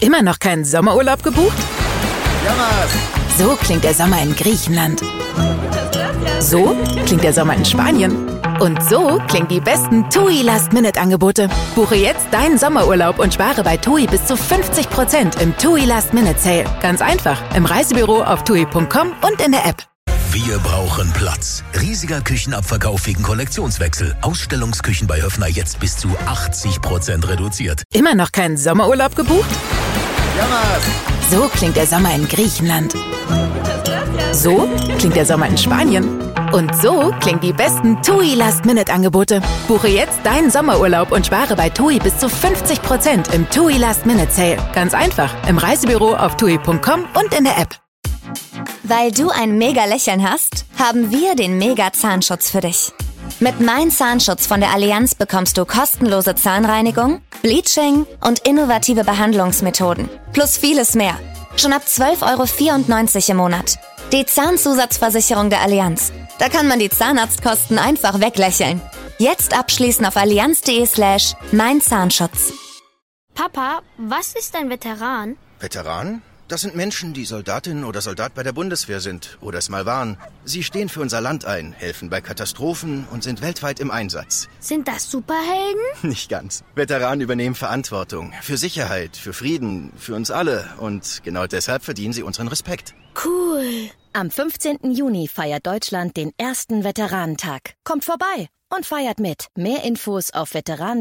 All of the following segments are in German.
Immer noch keinen Sommerurlaub gebucht? Jammers! So klingt der Sommer in Griechenland. So klingt der Sommer in Spanien. Und so klingen die besten TUI Last-Minute-Angebote. Buche jetzt deinen Sommerurlaub und spare bei TUI bis zu 50% im TUI Last-Minute-Sale. Ganz einfach, im Reisebüro auf TUI.com und in der App. Wir brauchen Platz. Riesiger Küchenabverkauf wegen Kollektionswechsel. Ausstellungsküchen bei Höffner jetzt bis zu 80% reduziert. Immer noch keinen Sommerurlaub gebucht? Jammers! So klingt der Sommer in Griechenland. So klingt der Sommer in Spanien. Und so klingen die besten TUI Last-Minute-Angebote. Buche jetzt deinen Sommerurlaub und spare bei TUI bis zu 50% im TUI Last-Minute-Sale. Ganz einfach, im Reisebüro auf TUI.com und in der App. Weil du ein mega Lächeln hast, haben wir den Mega Zahnschutz für dich. Mit Mein Zahnschutz von der Allianz bekommst du kostenlose Zahnreinigung, Bleaching und innovative Behandlungsmethoden. Plus vieles mehr. Schon ab 12,94 € im Monat. Die Zahnzusatzversicherung der Allianz. Da kann man die Zahnarztkosten einfach weglächeln. Jetzt abschließen auf allianz.de/meinzahnschutz. Papa, was ist ein Veteran? Veteran? Das sind Menschen, die Soldatin oder Soldat bei der Bundeswehr sind oder es mal waren. Sie stehen für unser Land ein, helfen bei Katastrophen und sind weltweit im Einsatz. Sind das Superhelden? Nicht ganz. Veteranen übernehmen Verantwortung. Für Sicherheit, für Frieden, für uns alle. Und genau deshalb verdienen sie unseren Respekt. Cool. Am 15. Juni feiert Deutschland den ersten Veteranentag. Kommt vorbei und feiert mit. Mehr Infos auf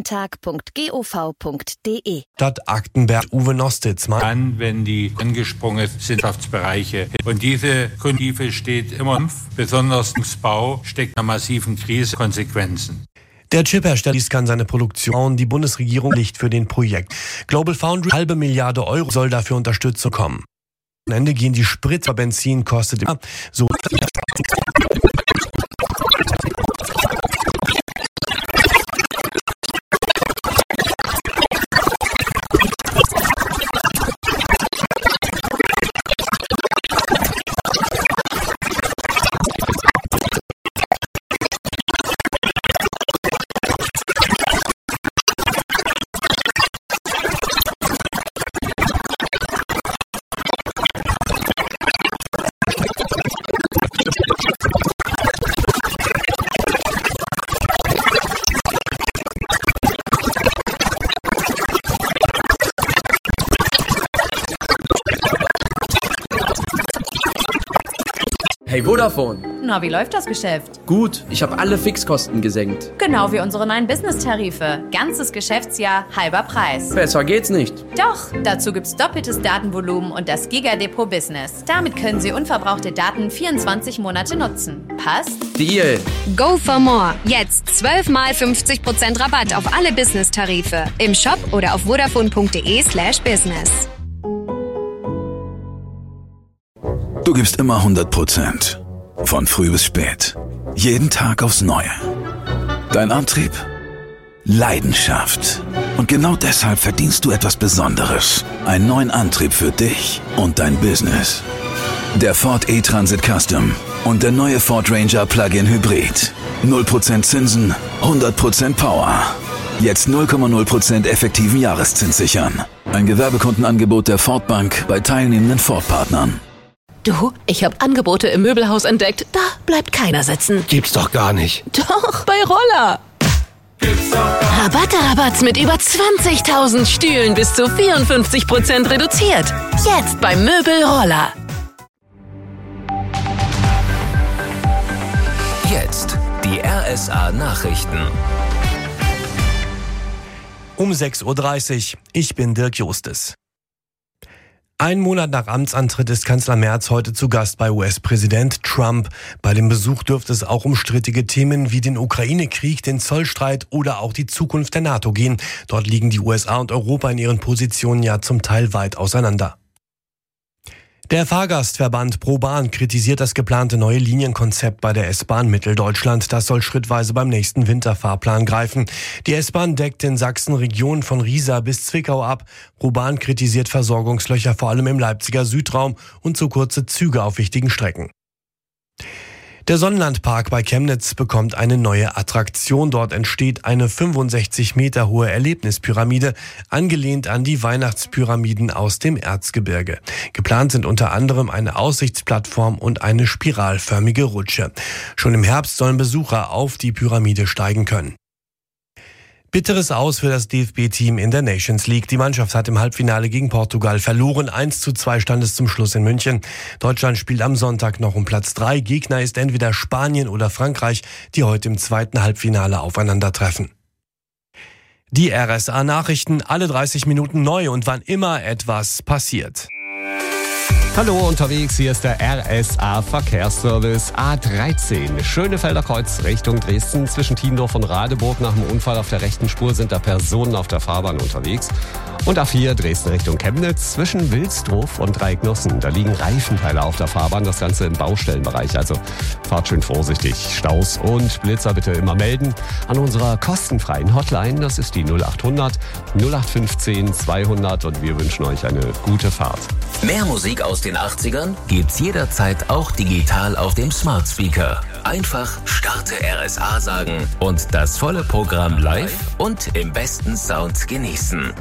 veteranentag.gov.de. Stadt Aktenberg, Uwe Nostitz. Dann, wenn die angesprungen sind, Wirtschaftsbereiche. Und diese Konjunktive steht immer, besonders im Bau, steckt einer massiven Krise Konsequenzen. Der Chiphersteller kann seine Produktion, die Bundesregierung liegt für den Projekt. Global Foundry, 1,5 Milliarde € soll dafür Unterstützung kommen. Am Ende gehen die Spritzer Benzin kostet immer so. Hey Vodafone. Na, wie läuft das Geschäft? Gut, ich habe alle Fixkosten gesenkt. Genau wie unsere neuen Business-Tarife. Ganzes Geschäftsjahr, halber Preis. Besser geht's nicht. Doch, dazu gibt's doppeltes Datenvolumen und das Giga-Depot Business. Damit können Sie unverbrauchte Daten 24 Monate nutzen. Passt? Deal. Go for more. Jetzt 12 mal 50% Rabatt auf alle Business-Tarife. Im Shop oder auf vodafone.de/business. Du gibst immer 100%. Von früh bis spät. Jeden Tag aufs Neue. Dein Antrieb? Leidenschaft. Und genau deshalb verdienst du etwas Besonderes. Einen neuen Antrieb für dich und dein Business. Der Ford E-Transit Custom und der neue Ford Ranger Plug-in Hybrid. 0% Zinsen, 100% Power. Jetzt 0,0% effektiven Jahreszins sichern. Ein Gewerbekundenangebot der Ford Bank bei teilnehmenden Ford-Partnern. Du, ich habe Angebote im Möbelhaus entdeckt. Da bleibt keiner sitzen. Gibt's doch gar nicht. Doch, bei Roller. Rabatte mit über 20.000 Stühlen bis zu 54% reduziert. Jetzt beim Möbel Roller. Jetzt die RSA Nachrichten. Um 6:30 Uhr. Ich bin Dirk Justes. Ein Monat nach Amtsantritt ist Kanzler Merz heute zu Gast bei US-Präsident Trump. Bei dem Besuch dürfte es auch um strittige Themen wie den Ukraine-Krieg, den Zollstreit oder auch die Zukunft der NATO gehen. Dort liegen die USA und Europa in ihren Positionen ja zum Teil weit auseinander. Der Fahrgastverband ProBahn kritisiert das geplante neue Linienkonzept bei der S-Bahn Mitteldeutschland. Das soll schrittweise beim nächsten Winterfahrplan greifen. Die S-Bahn deckt in Sachsen Regionen von Riesa bis Zwickau ab. ProBahn kritisiert Versorgungslöcher vor allem im Leipziger Südraum und zu kurze Züge auf wichtigen Strecken. Der Sonnenlandpark bei Chemnitz bekommt eine neue Attraktion. Dort entsteht eine 65 Meter hohe Erlebnispyramide, angelehnt an die Weihnachtspyramiden aus dem Erzgebirge. Geplant sind unter anderem eine Aussichtsplattform und eine spiralförmige Rutsche. Schon im Herbst sollen Besucher auf die Pyramide steigen können. Bitteres Aus für das DFB-Team in der Nations League. Die Mannschaft hat im Halbfinale gegen Portugal verloren. 1:2 stand es zum Schluss in München. Deutschland spielt am Sonntag noch um Platz 3. Gegner ist entweder Spanien oder Frankreich, die heute im zweiten Halbfinale aufeinandertreffen. Die RSA-Nachrichten, alle 30 Minuten neu und wann immer etwas passiert. Hallo unterwegs, hier ist der RSA Verkehrsservice A13. Schönefelder Kreuz Richtung Dresden. Zwischen Tiendorf und Radeburg nach dem Unfall auf der rechten Spur sind da Personen auf der Fahrbahn unterwegs. Und A4 Dresden Richtung Chemnitz zwischen Wilsdorf und Dreiecknossen. Da liegen Reifenteile auf der Fahrbahn, das Ganze im Baustellenbereich. Also fahrt schön vorsichtig. Staus und Blitzer bitte immer melden an unserer kostenfreien Hotline. Das ist die 0800 0815 200 und wir wünschen euch eine gute Fahrt. Mehr Musik aus den 80ern gibt's jederzeit auch digital auf dem Smart Speaker. Einfach Starte RSA sagen und das volle Programm live und im besten Sound genießen.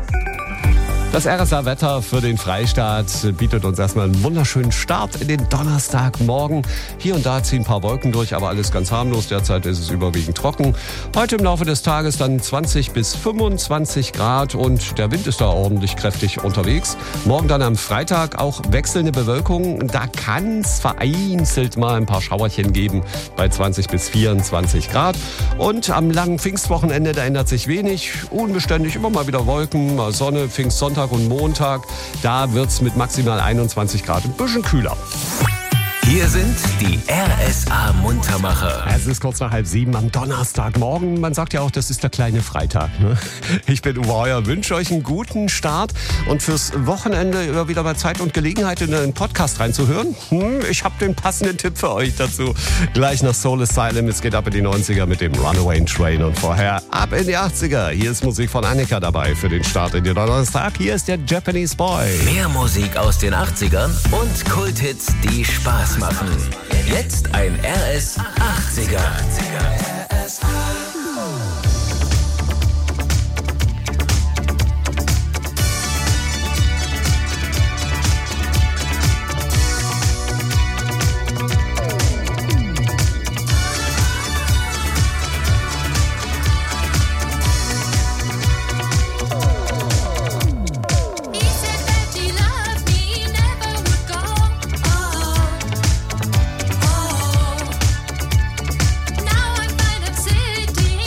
Das RSA-Wetter für den Freistaat bietet uns erstmal einen wunderschönen Start in den Donnerstagmorgen. Hier und da ziehen ein paar Wolken durch, aber alles ganz harmlos. Derzeit ist es überwiegend trocken. Heute im Laufe des Tages dann 20 bis 25 Grad und der Wind ist da ordentlich kräftig unterwegs. Morgen dann am Freitag auch wechselnde Bewölkung. Da kann es vereinzelt mal ein paar Schauerchen geben bei 20 bis 24 Grad. Und am langen Pfingstwochenende, da ändert sich wenig. Unbeständig, immer mal wieder Wolken, mal Sonne, Pfingstsonntag und Montag, da wird's mit maximal 21 Grad ein bisschen kühler. Hier sind die RSA-Muntermacher. Es ist kurz nach 6:30 am Donnerstagmorgen. Man sagt ja auch, das ist der kleine Freitag. Ne? Ich bin Uwe Heuer, wünsche euch einen guten Start und fürs Wochenende wieder mal Zeit und Gelegenheit, in einen Podcast reinzuhören. Ich habe den passenden Tipp für euch dazu. Gleich nach Soul Asylum, es geht ab in die 90er mit dem Runaway Train und vorher ab in die 80er. Hier ist Musik von Annika dabei für den Start in den Donnerstag. Hier ist der Japanese Boy. Mehr Musik aus den 80ern und Kulthits, die Spaß machen. Jetzt ein RS 80er. Now I find a city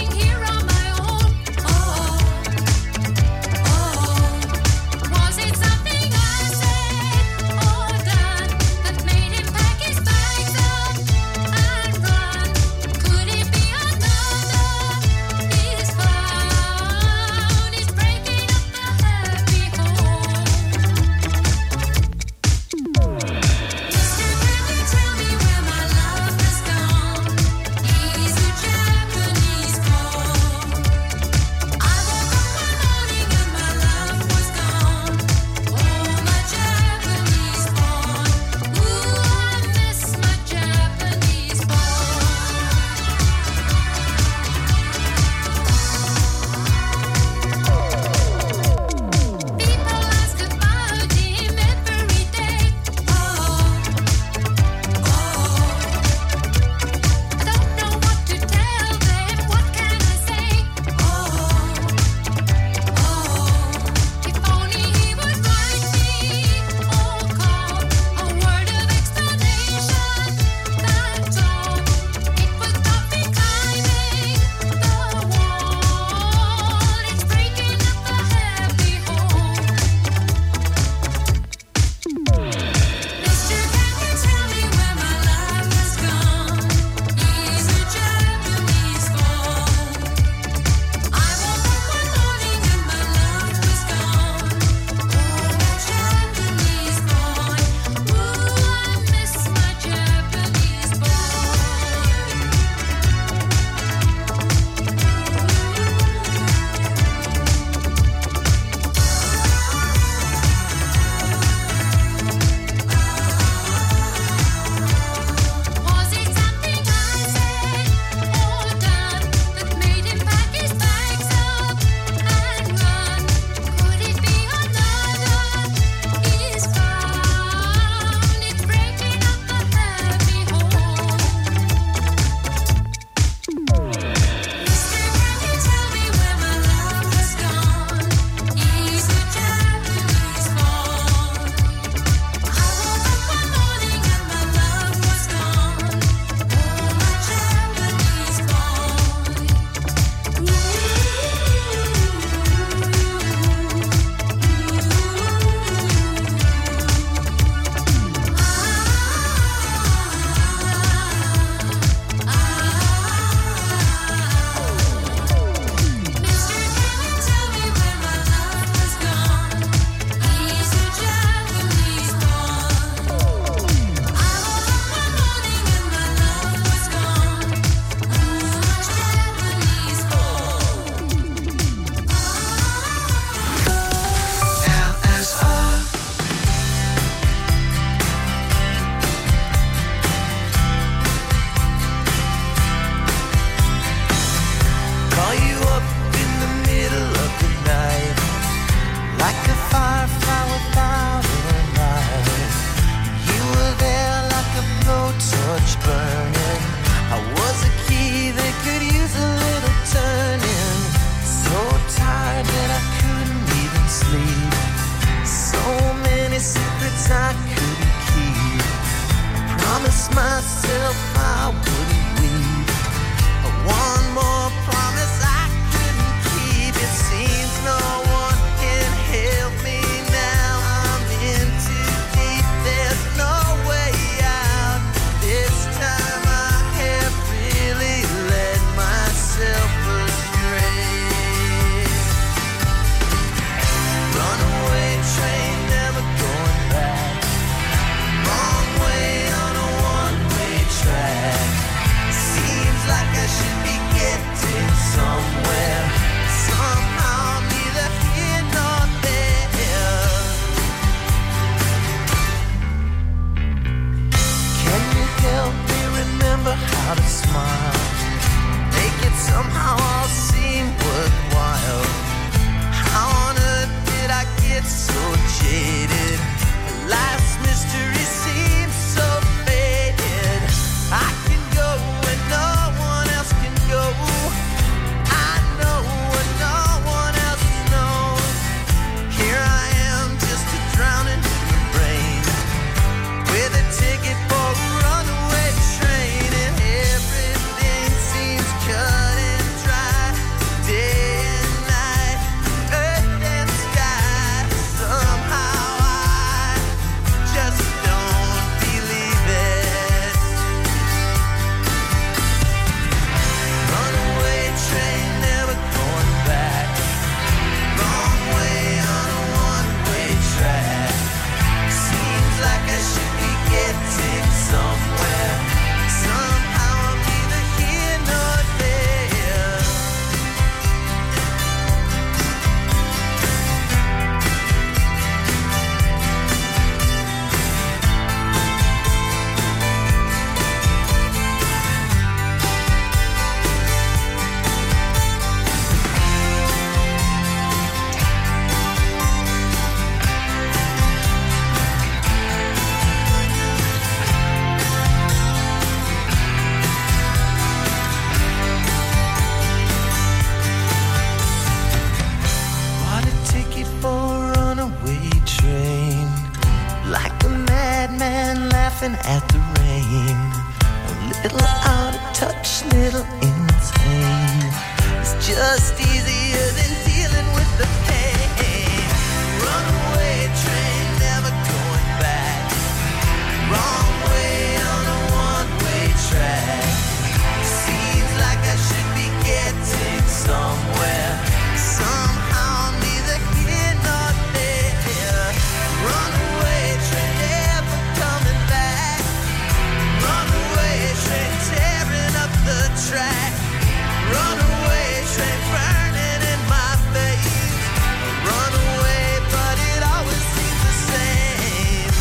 laughing at the rain. A little out of touch, little insane. It's just easier than dealing with the pain. Runaway train, never going back. Wrong way on a one-way track. Seems like I should be getting somewhere. Somehow neither here nor there. Runaway train, never coming back. Runaway train, tearing up the track. Runaway train, burning in my face. Runaway, but it always seems the same.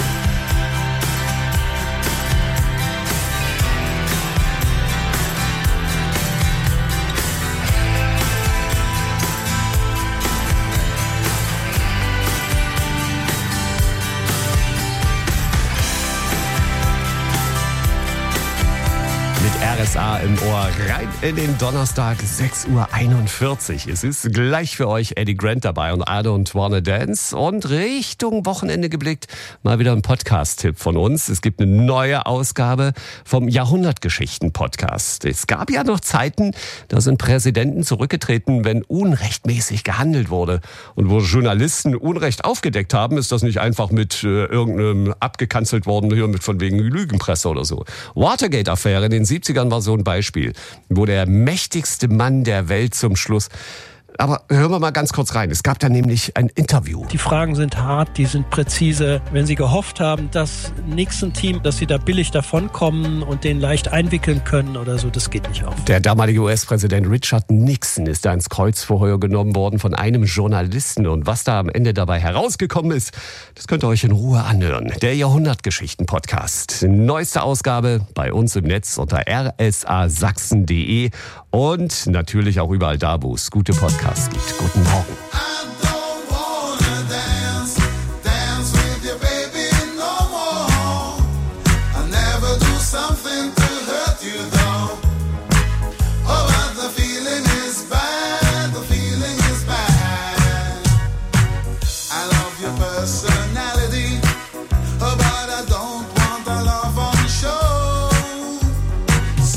Mit RSA im Ohr rein in den Donnerstag, 6:41 Uhr. Es ist gleich für euch Eddie Grant dabei und I Don't Wanna Dance. Und Richtung Wochenende geblickt, mal wieder ein Podcast-Tipp von uns. Es gibt eine neue Ausgabe vom Jahrhundertgeschichten-Podcast. Es gab ja noch Zeiten, da sind Präsidenten zurückgetreten, wenn unrechtmäßig gehandelt wurde. Und wo Journalisten Unrecht aufgedeckt haben, ist das nicht einfach mit irgendeinem abgekanzelt worden, hier mit von wegen Lügenpresse oder so. Watergate-Affäre in den 70ern war so ein Beispiel, wo der mächtigste Mann der Welt zum Schluss... Aber hören wir mal ganz kurz rein. Es gab da nämlich ein Interview. Die Fragen sind hart, die sind präzise. Wenn Sie gehofft haben, dass Nixon-Team, dass Sie da billig davonkommen und den leicht einwickeln können oder so, das geht nicht auf. Der damalige US-Präsident Richard Nixon ist da ins Kreuzverhör genommen worden von einem Journalisten. Und was da am Ende dabei herausgekommen ist, das könnt ihr euch in Ruhe anhören. Der Jahrhundertgeschichten-Podcast. Neueste Ausgabe bei uns im Netz unter rsasachsen.de und natürlich auch überall da, wo es gute Podcasts gibt. Guten Morgen.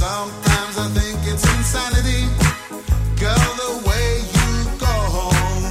Sometimes I think it's insanity, girl, the way you go home.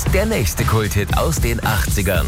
jetzt der nächste Kulthit aus den 80ern.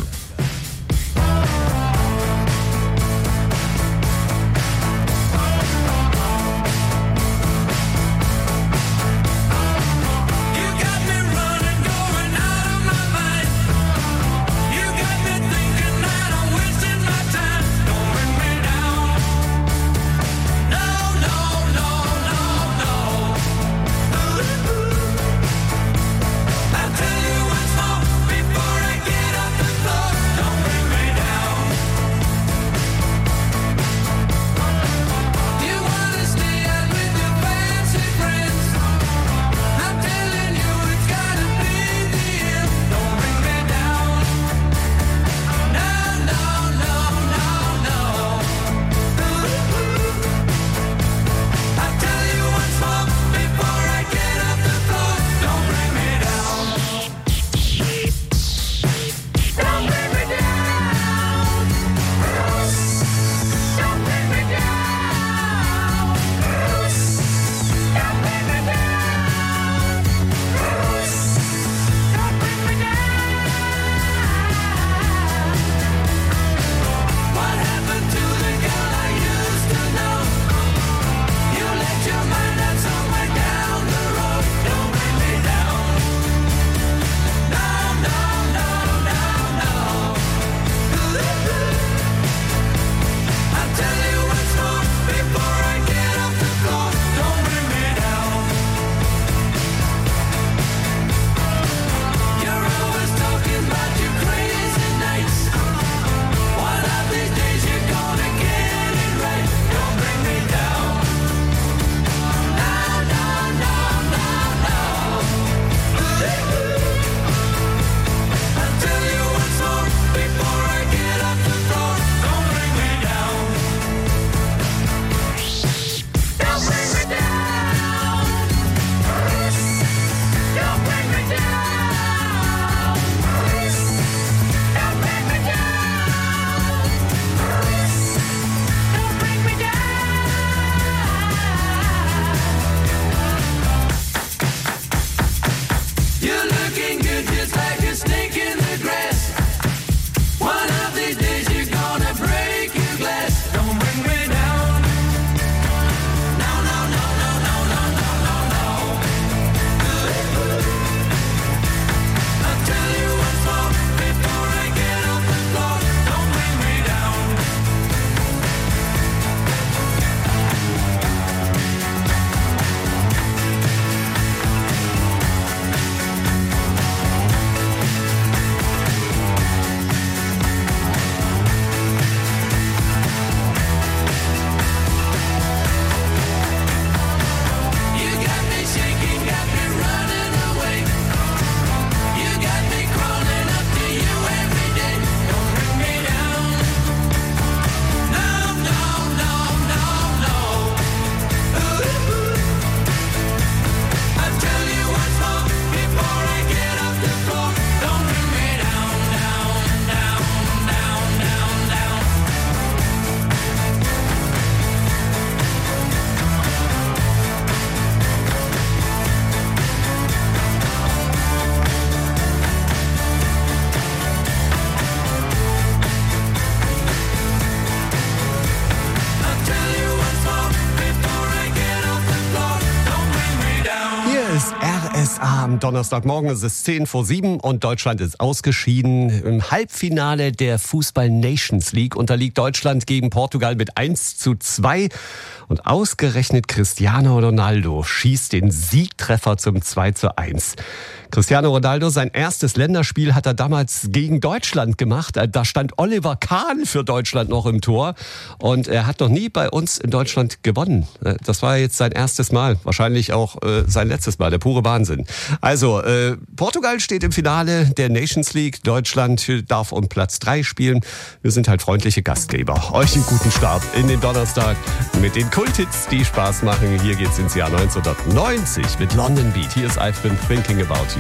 Am Donnerstagmorgen ist es 6:50 und Deutschland ist ausgeschieden. Im Halbfinale der Fußball Nations League unterliegt Deutschland gegen Portugal mit 1:2. Und ausgerechnet Cristiano Ronaldo schießt den Siegtreffer zum 2:1. Cristiano Ronaldo, sein erstes Länderspiel hat er damals gegen Deutschland gemacht. Da stand Oliver Kahn für Deutschland noch im Tor. Und er hat noch nie bei uns in Deutschland gewonnen. Das war jetzt sein erstes Mal. Wahrscheinlich auch sein letztes Mal. Der pure Wahnsinn. Also, Portugal steht im Finale der Nations League. Deutschland darf um Platz 3 spielen. Wir sind halt freundliche Gastgeber. Euch einen guten Start in den Donnerstag mit den Kulthits, die Spaß machen. Hier geht's ins Jahr 1990 mit London Beat. Hier ist I've Been Thinking About You.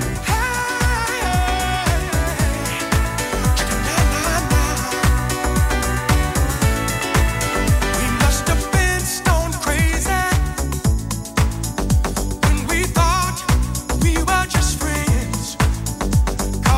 Cause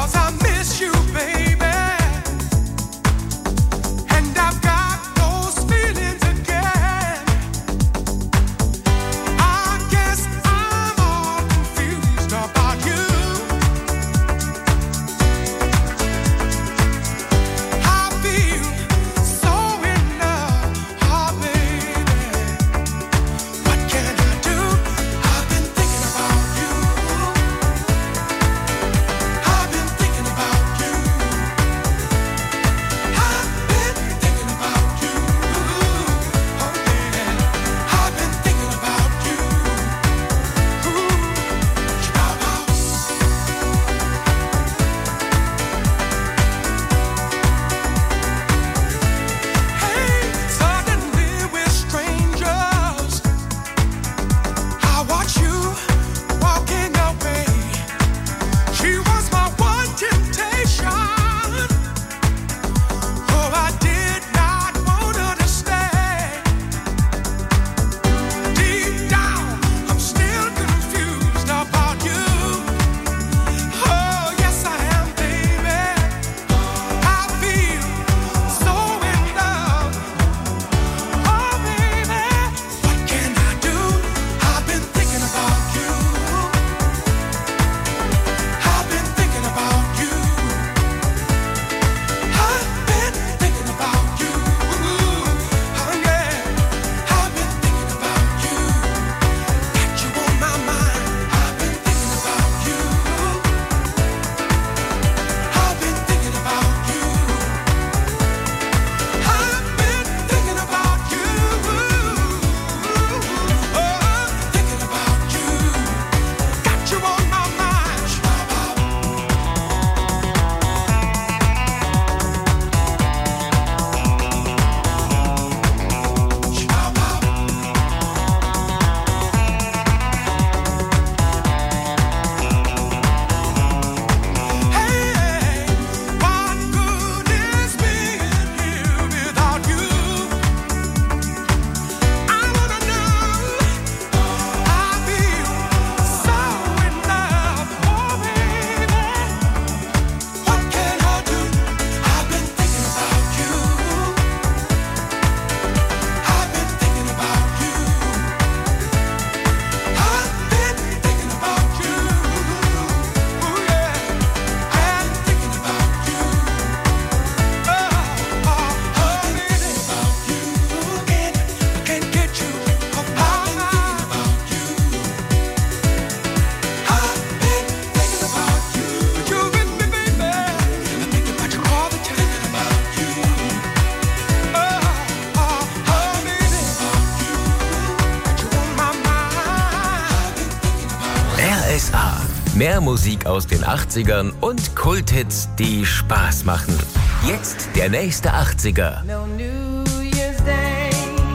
Mehr Musik aus den 80ern und Kulthits, die Spaß machen. Jetzt der nächste 80er. No New Year's Day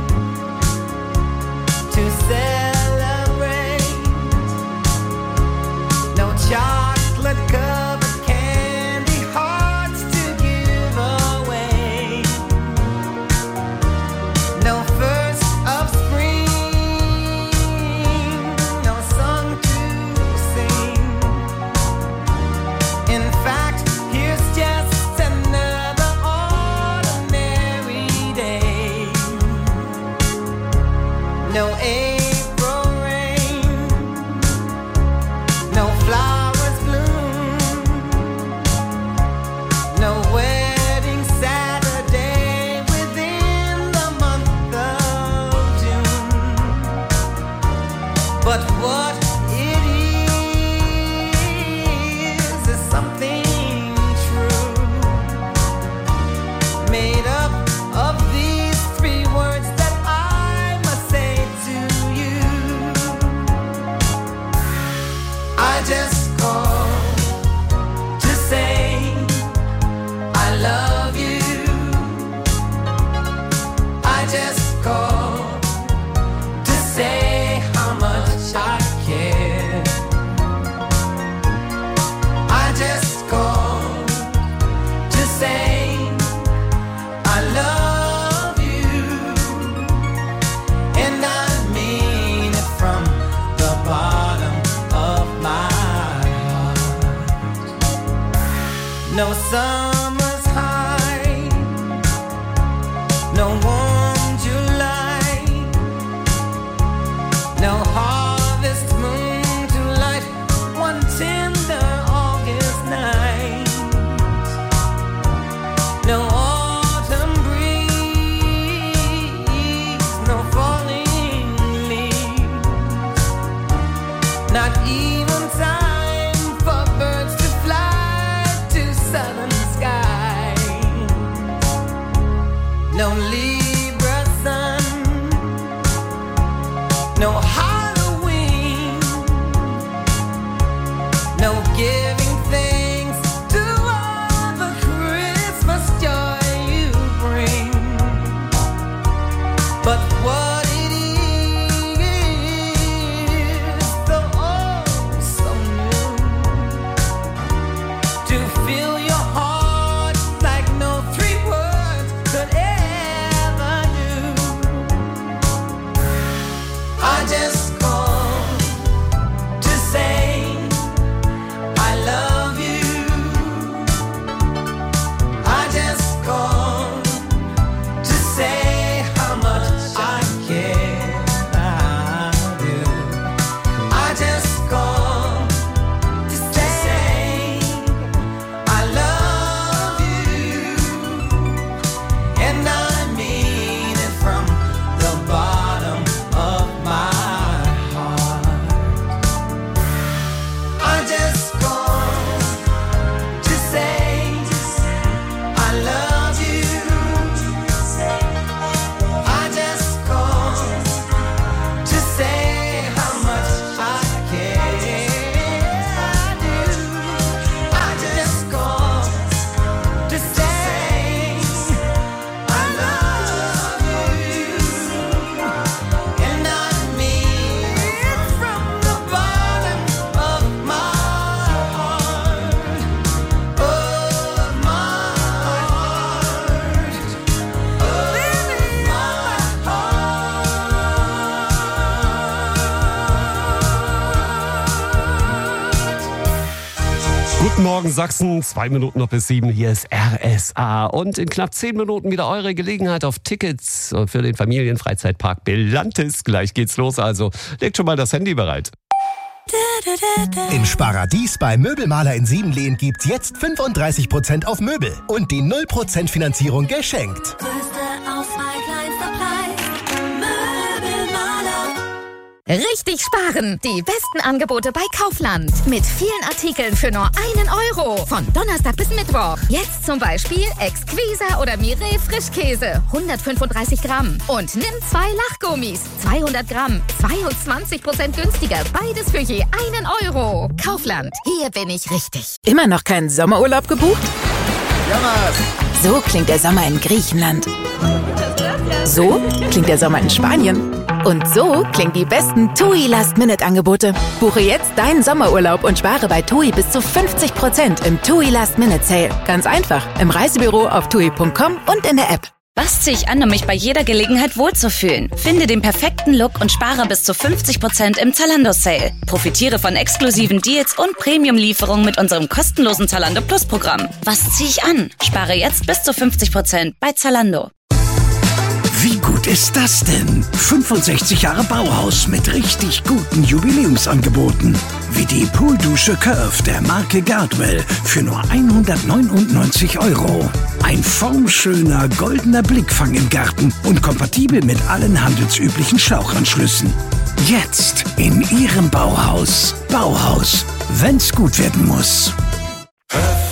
to celebrate. No chocolate covered candy hearts to give away. No first of spring, no song to sing. In fact, here's just another ordinary day. No April rain, no flowers bloom, no wedding Saturday within the month of June. But what it is something true, made up of these three words that I must say to you. I just called to say I love you. I just called to say how much I care. I just called to say I love you, and I mean it from the bottom of my heart. No summer's high, no warm July, no harvest moon to light one tender August night. No autumn breeze, no falling leaves, not even time for birds to fly to southern skies. No Libra sun, no Halloween, no giving thanks to all the Christmas joy you bring. But what it is, so oh so new, to fill your heart like no three words could ever do. I just called to say I love you. I just called to say how much I care. I do. I just called to say I love you, and I mean it from the bottom of my heart. I just called to say I love you. I just called to say how much I care. I do. I just called to say I love you, and I mean it from the bottom of my heart, of my heart, Guten Morgen Sachsen, 2 Minuten noch bis 7, hier ist RSA. Und in knapp 10 Minuten wieder eure Gelegenheit auf Tickets für den Familienfreizeitpark Belantis. Gleich geht's los, also legt schon mal das Handy bereit. Im Sparadies bei Möbelmaler in Siebenlehen gibt's jetzt 35% auf Möbel und die 0% Finanzierung geschenkt. Größte Auswahl, kleinster Preis. Richtig sparen! Die besten Angebote bei Kaufland. Mit vielen Artikeln für nur 1 Euro. Von Donnerstag bis Mittwoch. Jetzt zum Beispiel Exquisa oder Mireille Frischkäse. 135 Gramm. Und nimm 2 Lachgummis. 200 Gramm. 22% günstiger. Beides für je 1 Euro. Kaufland. Hier bin ich richtig. Immer noch keinen Sommerurlaub gebucht? So klingt der Sommer in Griechenland. So klingt der Sommer in Spanien. Und so klingen die besten TUI Last-Minute-Angebote. Buche jetzt deinen Sommerurlaub und spare bei TUI bis zu 50% im TUI Last-Minute-Sale. Ganz einfach. Im Reisebüro auf TUI.com und in der App. Was ziehe ich an, um mich bei jeder Gelegenheit wohlzufühlen? Finde den perfekten Look und spare bis zu 50% im Zalando-Sale. Profitiere von exklusiven Deals und Premium-Lieferungen mit unserem kostenlosen Zalando Plus-Programm. Was ziehe ich an? Spare jetzt bis zu 50% bei Zalando. Wie gut ist das denn? 65 Jahre Bauhaus mit richtig guten Jubiläumsangeboten. Wie die Pooldusche Curve der Marke Gardwell für nur 199 €. Ein formschöner goldener Blickfang im Garten und kompatibel mit allen handelsüblichen Schlauchanschlüssen. Jetzt in Ihrem Bauhaus. Bauhaus, wenn's gut werden muss.